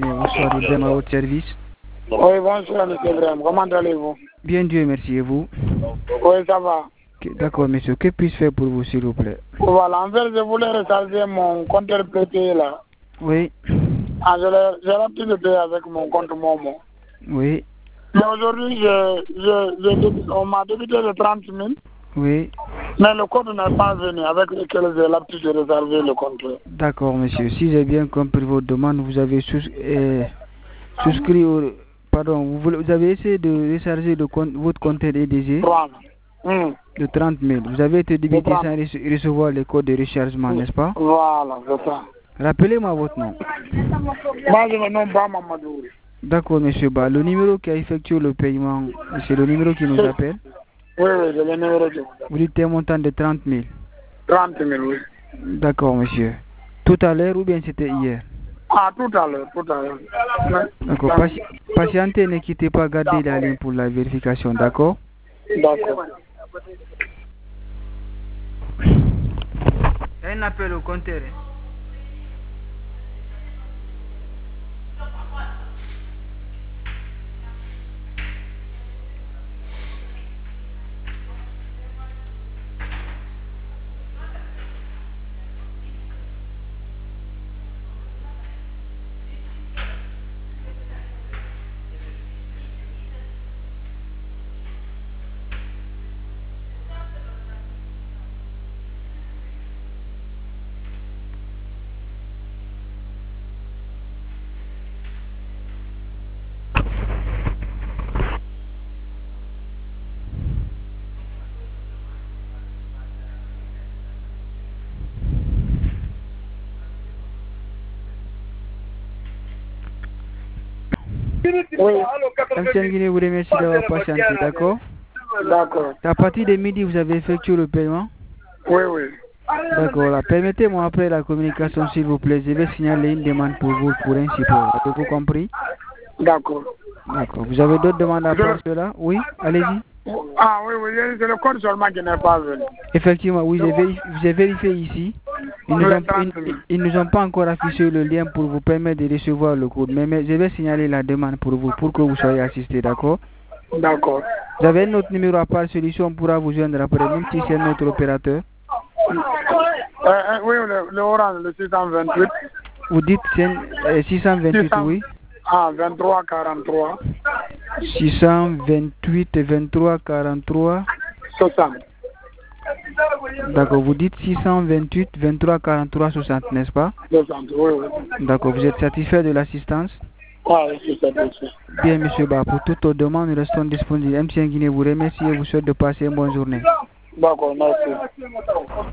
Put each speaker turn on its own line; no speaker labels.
Bonsoir, Ibrahim, à votre service.
Oui, bonsoir, monsieur Ibrahim. Comment allez-vous?
Bien, Dieu merci, et vous?
Oui, ça va.
D'accord, monsieur. Que puis-je faire pour vous, s'il vous plaît?
Voilà, en fait, je voulais recharger mon compteur PT là.
Oui.
Ah, j'ai l'habitude de payer avec mon compte Momo.
Oui.
Mais aujourd'hui, on m'a débité de 30 000.
Oui.
Mais le compte n'est pas venu avec lequel j'ai l'habitude de recharger le compteur.
D'accord, monsieur. Si j'ai bien compris votre demande, vous avez souscrit au... Pardon, vous avez essayé de recharger votre compteur EDG de 30 000. Vous avez été débité sans recevoir les codes de rechargement, n'est-ce pas?
Voilà, c'est ça.
Rappelez-moi votre nom.
Moi, je me nomme Ba Mamadou.
D'accord, monsieur Ba. Le numéro qui a effectué le paiement, c'est le numéro qui nous appelle?
Oui, c'est le numéro qui nous appelle.
Vous dites un montant de 30 000.
30 000, oui.
D'accord, monsieur. Tout à l'heure ou bien c'était hier?
Ah, tout à l'heure, tout à l'heure.
D'accord. Patientez, ne quittez pas, gardez la ligne pour la vérification, d'accord?
D'accord.
Un appel au compteur.
Oui.
M. Guinée vous remercie d'avoir patienté, d'accord?
D'accord.
À partir de midi, vous avez effectué le paiement?
Oui, oui.
D'accord. Permettez-moi après la communication, s'il vous plaît, je vais signaler une demande pour vous pour un support. Avez-vous compris?
D'accord.
D'accord. Vous avez d'autres demandes à part cela? Oui, allez-y.
Ah oui, oui, c'est le code seulement qui n'est pas venu.
Effectivement, oui, j'ai vérifié ici. Ils nous ont pas encore affiché le lien pour vous permettre de recevoir le code. Mais je vais signaler la demande pour vous, pour que vous soyez assisté, d'accord?
D'accord.
Vous avez un autre numéro à part celui-ci, on pourra vous joindre après, même si c'est un autre opérateur.
Oui, le orange, le 628.
Vous dites 628, oui.
Ah, 23 43.
628 23 43.
60.
D'accord, vous dites 628 23 43 60, n'est-ce pas?
60, oui, oui.
D'accord, vous êtes satisfait de l'assistance?
Oui, je suis satisfait.
Bien, monsieur Ba, pour toutes vos demandes, nous restons disponibles. M. Guinée vous remercie et vous souhaite de passer une bonne journée.
D'accord, merci.